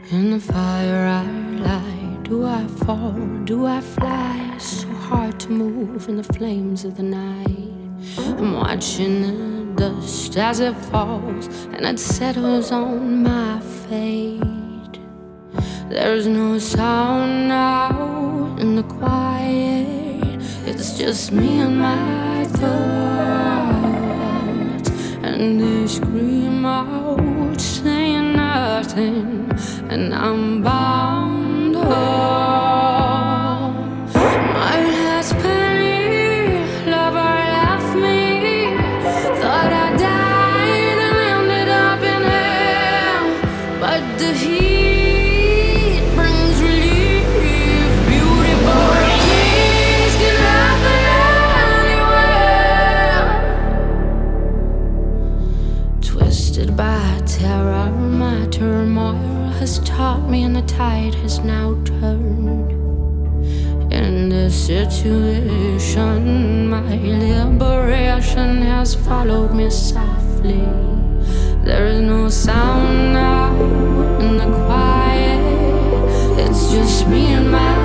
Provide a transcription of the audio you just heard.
In the fire I light, do I fall, do I fly? It's so hard to move in the flames of the night. I'm watching the dust as it falls and it settles on my fate. There's no sound now in the quiet. It's just me and my thoughts, and they scream out saying nothing, and I'm bound up. My last penny lover left me. Thought I died and ended up in hell, but the heat brings relief. Beautiful things can happen anywhere. Twisted by terror, my turmoil has taught me, and the tide has now turned. In this situation, my liberation has followed me softly. There is no sound now in the quiet. It's just me and my